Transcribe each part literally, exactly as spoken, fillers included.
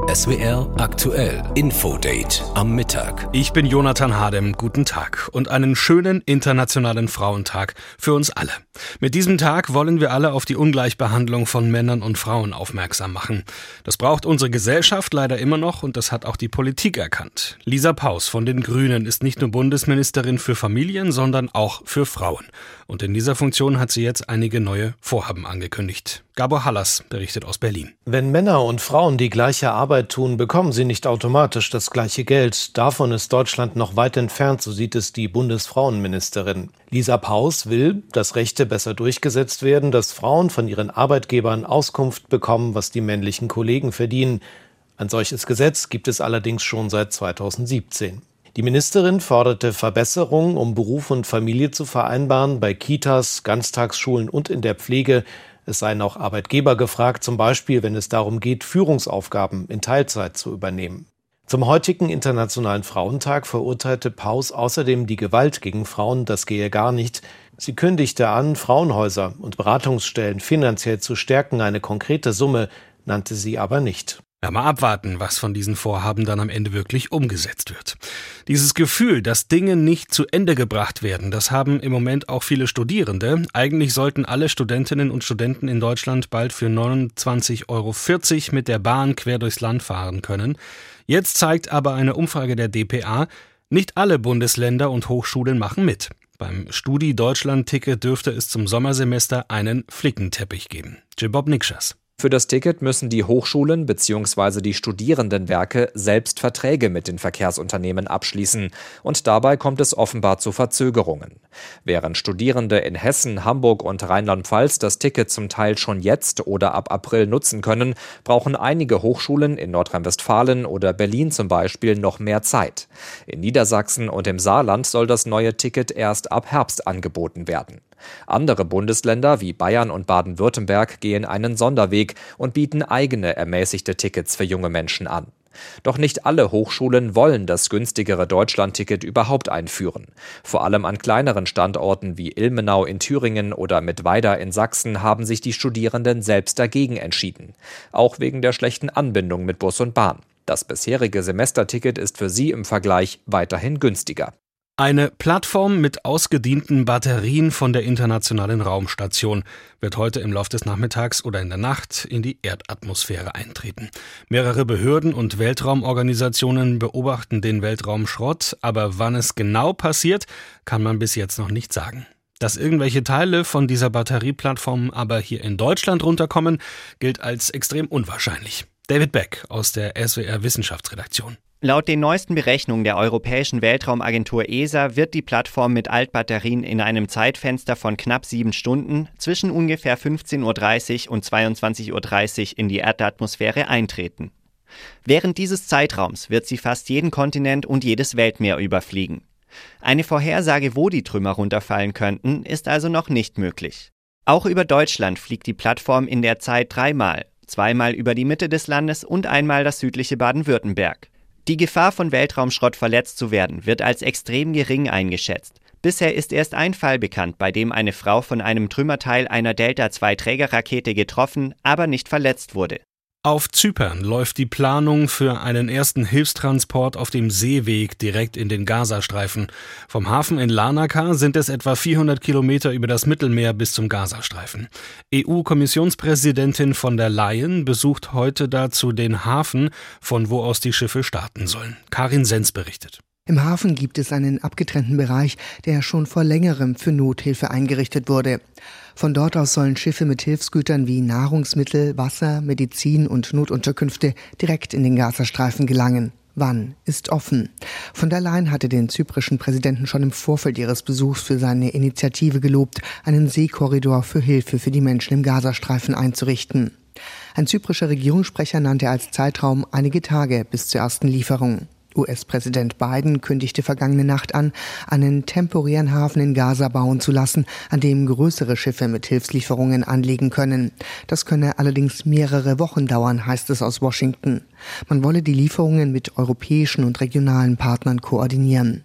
S W R aktuell Infodate am Mittag. Ich bin Jonathan Hadem, guten Tag und einen schönen internationalen Frauentag für uns alle. Mit diesem Tag wollen wir alle auf die Ungleichbehandlung von Männern und Frauen aufmerksam machen. Das braucht unsere Gesellschaft leider immer noch und das hat auch die Politik erkannt. Lisa Paus von den Grünen ist nicht nur Bundesministerin für Familien, sondern auch für Frauen. Und in dieser Funktion hat sie jetzt einige neue Vorhaben angekündigt. Gabor Hallas berichtet aus Berlin. Wenn Männer und Frauen die gleiche Arbeit tun, bekommen sie nicht automatisch das gleiche Geld. Davon ist Deutschland noch weit entfernt, so sieht es die Bundesfrauenministerin. Lisa Paus will, dass Rechte besser durchgesetzt werden, dass Frauen von ihren Arbeitgebern Auskunft bekommen, was die männlichen Kollegen verdienen. Ein solches Gesetz gibt es allerdings schon seit zweitausendsiebzehn. Die Ministerin forderte Verbesserungen, um Beruf und Familie zu vereinbaren, bei Kitas, Ganztagsschulen und in der Pflege. Es seien auch Arbeitgeber gefragt, zum Beispiel, wenn es darum geht, Führungsaufgaben in Teilzeit zu übernehmen. Zum heutigen Internationalen Frauentag verurteilte Paus außerdem die Gewalt gegen Frauen, das gehe gar nicht. Sie kündigte an, Frauenhäuser und Beratungsstellen finanziell zu stärken, eine konkrete Summe nannte sie aber nicht. Ja, mal abwarten, was von diesen Vorhaben dann am Ende wirklich umgesetzt wird. Dieses Gefühl, dass Dinge nicht zu Ende gebracht werden, das haben im Moment auch viele Studierende. Eigentlich sollten alle Studentinnen und Studenten in Deutschland bald für neunundzwanzig Euro vierzig mit der Bahn quer durchs Land fahren können. Jetzt zeigt aber eine Umfrage der D P A, nicht alle Bundesländer und Hochschulen machen mit. Beim Studi-Deutschland-Ticket dürfte es zum Sommersemester einen Flickenteppich geben. Jebob Nikschas. Für das Ticket müssen die Hochschulen bzw. die Studierendenwerke selbst Verträge mit den Verkehrsunternehmen abschließen. Und dabei kommt es offenbar zu Verzögerungen. Während Studierende in Hessen, Hamburg und Rheinland-Pfalz das Ticket zum Teil schon jetzt oder ab April nutzen können, brauchen einige Hochschulen in Nordrhein-Westfalen oder Berlin zum Beispiel noch mehr Zeit. In Niedersachsen und im Saarland soll das neue Ticket erst ab Herbst angeboten werden. Andere Bundesländer wie Bayern und Baden-Württemberg gehen einen Sonderweg und bieten eigene ermäßigte Tickets für junge Menschen an. Doch nicht alle Hochschulen wollen das günstigere Deutschland-Ticket überhaupt einführen. Vor allem an kleineren Standorten wie Ilmenau in Thüringen oder Mittweida in Sachsen haben sich die Studierenden selbst dagegen entschieden. Auch wegen der schlechten Anbindung mit Bus und Bahn. Das bisherige Semesterticket ist für sie im Vergleich weiterhin günstiger. Eine Plattform mit ausgedienten Batterien von der Internationalen Raumstation wird heute im Laufe des Nachmittags oder in der Nacht in die Erdatmosphäre eintreten. Mehrere Behörden und Weltraumorganisationen beobachten den Weltraumschrott, aber wann es genau passiert, kann man bis jetzt noch nicht sagen. Dass irgendwelche Teile von dieser Batterieplattform aber hier in Deutschland runterkommen, gilt als extrem unwahrscheinlich. David Beck aus der S W R Wissenschaftsredaktion. Laut den neuesten Berechnungen der Europäischen Weltraumagentur E S A wird die Plattform mit Altbatterien in einem Zeitfenster von knapp sieben Stunden zwischen ungefähr fünfzehn Uhr dreißig und zweiundzwanzig Uhr dreißig in die Erdatmosphäre eintreten. Während dieses Zeitraums wird sie fast jeden Kontinent und jedes Weltmeer überfliegen. Eine Vorhersage, wo die Trümmer runterfallen könnten, ist also noch nicht möglich. Auch über Deutschland fliegt die Plattform in der Zeit dreimal, zweimal über die Mitte des Landes und einmal das südliche Baden-Württemberg. Die Gefahr, von Weltraumschrott verletzt zu werden, wird als extrem gering eingeschätzt. Bisher ist erst ein Fall bekannt, bei dem eine Frau von einem Trümmerteil einer Delta zwei Trägerrakete getroffen, aber nicht verletzt wurde. Auf Zypern läuft die Planung für einen ersten Hilfstransport auf dem Seeweg direkt in den Gazastreifen. Vom Hafen in Larnaca sind es etwa vierhundert Kilometer über das Mittelmeer bis zum Gazastreifen. E U-Kommissionspräsidentin von der Leyen besucht heute dazu den Hafen, von wo aus die Schiffe starten sollen. Karin Sens berichtet. Im Hafen gibt es einen abgetrennten Bereich, der schon vor längerem für Nothilfe eingerichtet wurde. Von dort aus sollen Schiffe mit Hilfsgütern wie Nahrungsmittel, Wasser, Medizin und Notunterkünfte direkt in den Gazastreifen gelangen. Wann ist offen. Von der Leyen hatte den zyprischen Präsidenten schon im Vorfeld ihres Besuchs für seine Initiative gelobt, einen Seekorridor für Hilfe für die Menschen im Gazastreifen einzurichten. Ein zyprischer Regierungssprecher nannte als Zeitraum einige Tage bis zur ersten Lieferung. U S-Präsident Biden kündigte vergangene Nacht an, einen temporären Hafen in Gaza bauen zu lassen, an dem größere Schiffe mit Hilfslieferungen anlegen können. Das könne allerdings mehrere Wochen dauern, heißt es aus Washington. Man wolle die Lieferungen mit europäischen und regionalen Partnern koordinieren.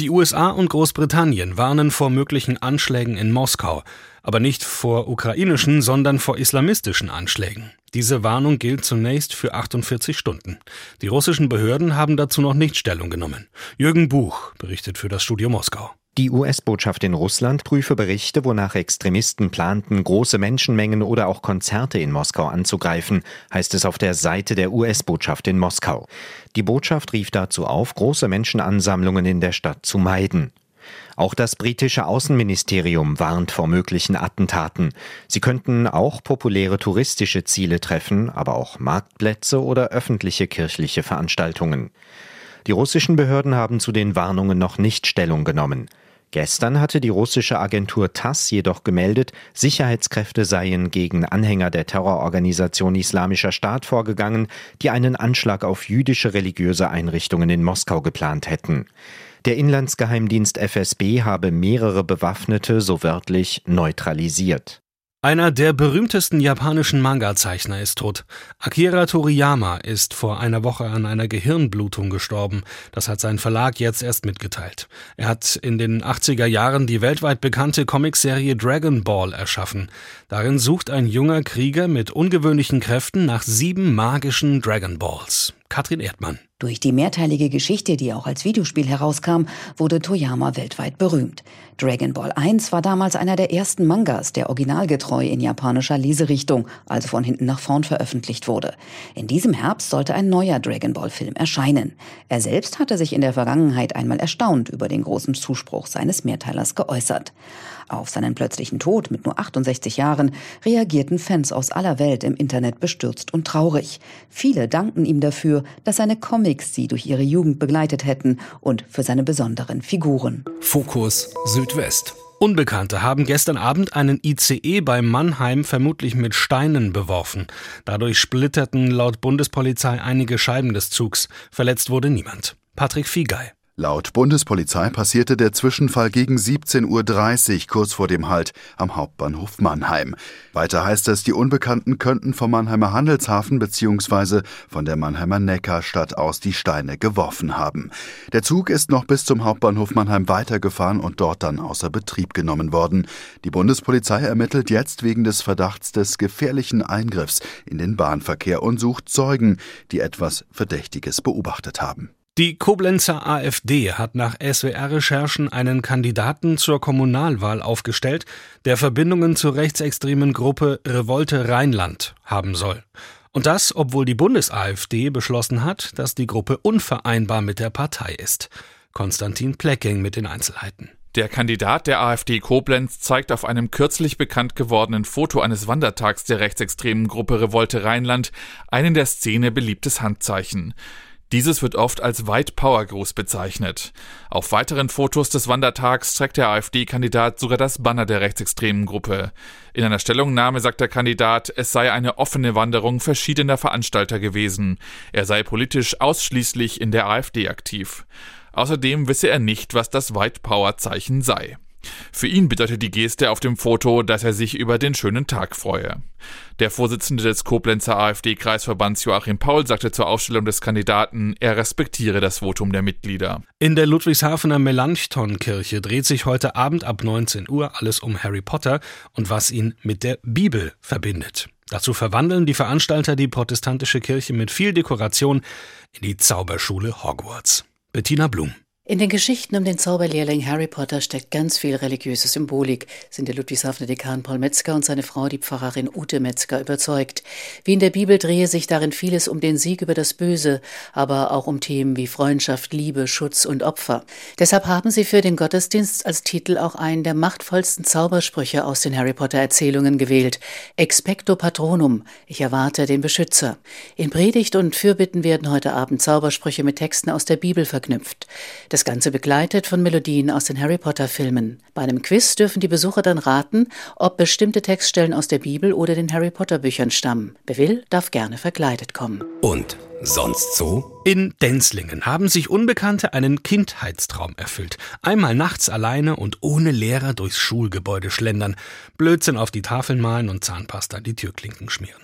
Die U S A und Großbritannien warnen vor möglichen Anschlägen in Moskau, aber nicht vor ukrainischen, sondern vor islamistischen Anschlägen. Diese Warnung gilt zunächst für achtundvierzig Stunden. Die russischen Behörden haben dazu noch nicht Stellung genommen. Jürgen Buch berichtet für das Studio Moskau. Die U S-Botschaft in Russland prüfe Berichte, wonach Extremisten planten, große Menschenmengen oder auch Konzerte in Moskau anzugreifen, heißt es auf der Seite der U S-Botschaft in Moskau. Die Botschaft rief dazu auf, große Menschenansammlungen in der Stadt zu meiden. Auch das britische Außenministerium warnt vor möglichen Attentaten. Sie könnten auch populäre touristische Ziele treffen, aber auch Marktplätze oder öffentliche kirchliche Veranstaltungen. Die russischen Behörden haben zu den Warnungen noch nicht Stellung genommen. Gestern hatte die russische Agentur TASS jedoch gemeldet, Sicherheitskräfte seien gegen Anhänger der Terrororganisation Islamischer Staat vorgegangen, die einen Anschlag auf jüdische religiöse Einrichtungen in Moskau geplant hätten. Der Inlandsgeheimdienst F S B habe mehrere Bewaffnete, so wörtlich, neutralisiert. Einer der berühmtesten japanischen Manga-Zeichner ist tot. Akira Toriyama ist vor einer Woche an einer Gehirnblutung gestorben. Das hat sein Verlag jetzt erst mitgeteilt. Er hat in den achtziger Jahren die weltweit bekannte Comicserie Dragon Ball erschaffen. Darin sucht ein junger Krieger mit ungewöhnlichen Kräften nach sieben magischen Dragon Balls. Katrin Erdmann. Durch die mehrteilige Geschichte, die auch als Videospiel herauskam, wurde Toriyama weltweit berühmt. Dragon Ball eins war damals einer der ersten Mangas, der originalgetreu in japanischer Leserichtung, also von hinten nach vorn veröffentlicht wurde. In diesem Herbst sollte ein neuer Dragon Ball Film erscheinen. Er selbst hatte sich in der Vergangenheit einmal erstaunt über den großen Zuspruch seines Mehrteilers geäußert. Auf seinen plötzlichen Tod mit nur achtundsechzig Jahren reagierten Fans aus aller Welt im Internet bestürzt und traurig. Viele dankten ihm dafür, dass seine Comics sie durch ihre Jugend begleitet hätten und für seine besonderen Figuren. Fokus Südwest. Unbekannte haben gestern Abend einen I C E bei Mannheim vermutlich mit Steinen beworfen. Dadurch splitterten laut Bundespolizei einige Scheiben des Zugs. Verletzt wurde niemand. Patrick Fiegei. Laut Bundespolizei passierte der Zwischenfall gegen siebzehn Uhr dreißig, kurz vor dem Halt am Hauptbahnhof Mannheim. Weiter heißt es, die Unbekannten könnten vom Mannheimer Handelshafen bzw. von der Mannheimer Neckarstadt aus die Steine geworfen haben. Der Zug ist noch bis zum Hauptbahnhof Mannheim weitergefahren und dort dann außer Betrieb genommen worden. Die Bundespolizei ermittelt jetzt wegen des Verdachts des gefährlichen Eingriffs in den Bahnverkehr und sucht Zeugen, die etwas Verdächtiges beobachtet haben. Die Koblenzer AfD hat nach S W R-Recherchen einen Kandidaten zur Kommunalwahl aufgestellt, der Verbindungen zur rechtsextremen Gruppe Revolte Rheinland haben soll. Und das, obwohl die Bundes-AfD beschlossen hat, dass die Gruppe unvereinbar mit der Partei ist. Konstantin Plecking mit den Einzelheiten. Der Kandidat der AfD Koblenz zeigt auf einem kürzlich bekannt gewordenen Foto eines Wandertags der rechtsextremen Gruppe Revolte Rheinland ein in der Szene beliebtes Handzeichen. Dieses wird oft als White Power Gruß bezeichnet. Auf weiteren Fotos des Wandertags trägt der AfD-Kandidat sogar das Banner der rechtsextremen Gruppe. In einer Stellungnahme sagt der Kandidat, es sei eine offene Wanderung verschiedener Veranstalter gewesen. Er sei politisch ausschließlich in der AfD aktiv. Außerdem wisse er nicht, was das White Power Zeichen sei. Für ihn bedeutet die Geste auf dem Foto, dass er sich über den schönen Tag freue. Der Vorsitzende des Koblenzer AfD-Kreisverbands Joachim Paul sagte zur Aufstellung des Kandidaten, er respektiere das Votum der Mitglieder. In der Ludwigshafener Melanchthon-Kirche dreht sich heute Abend ab neunzehn Uhr alles um Harry Potter und was ihn mit der Bibel verbindet. Dazu verwandeln die Veranstalter die protestantische Kirche mit viel Dekoration in die Zauberschule Hogwarts. Bettina Blum. In den Geschichten um den Zauberlehrling Harry Potter steckt ganz viel religiöse Symbolik, sind der Ludwigshafener Dekan Paul Metzger und seine Frau, die Pfarrerin Ute Metzger, überzeugt. Wie in der Bibel drehe sich darin vieles um den Sieg über das Böse, aber auch um Themen wie Freundschaft, Liebe, Schutz und Opfer. Deshalb haben sie für den Gottesdienst als Titel auch einen der machtvollsten Zaubersprüche aus den Harry Potter Erzählungen gewählt. Expecto Patronum, ich erwarte den Beschützer. In Predigt und Fürbitten werden heute Abend Zaubersprüche mit Texten aus der Bibel verknüpft. Das Ganze begleitet von Melodien aus den Harry-Potter-Filmen. Bei einem Quiz dürfen die Besucher dann raten, ob bestimmte Textstellen aus der Bibel oder den Harry-Potter-Büchern stammen. Wer will, darf gerne verkleidet kommen. Und sonst so? In Denzlingen haben sich Unbekannte einen Kindheitstraum erfüllt. Einmal nachts alleine und ohne Lehrer durchs Schulgebäude schlendern, Blödsinn auf die Tafeln malen und Zahnpasta an die Türklinken schmieren.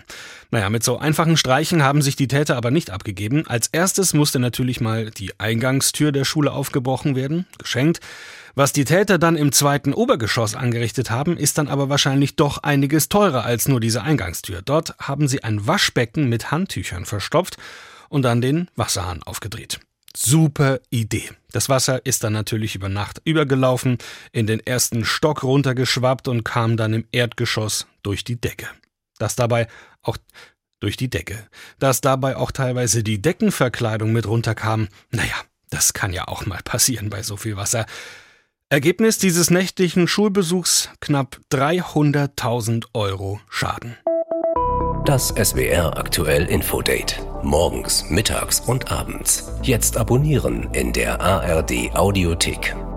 Naja, mit so einfachen Streichen haben sich die Täter aber nicht abgegeben. Als erstes musste natürlich mal die Eingangstür der Schule aufgebrochen werden, geschenkt. Was die Täter dann im zweiten Obergeschoss angerichtet haben, ist dann aber wahrscheinlich doch einiges teurer als nur diese Eingangstür. Dort haben sie ein Waschbecken mit Handtüchern verstopft und dann den Wasserhahn aufgedreht. Super Idee. Das Wasser ist dann natürlich über Nacht übergelaufen, in den ersten Stock runtergeschwappt und kam dann im Erdgeschoss durch die Decke. Dass dabei auch durch die Decke. Dass dabei auch teilweise die Deckenverkleidung mit runterkam, naja, das kann ja auch mal passieren bei so viel Wasser. Ergebnis dieses nächtlichen Schulbesuchs: knapp dreihunderttausend Euro Schaden. Das S W R Aktuell Infodate. Morgens, mittags und abends. Jetzt abonnieren in der A R D Audiothek.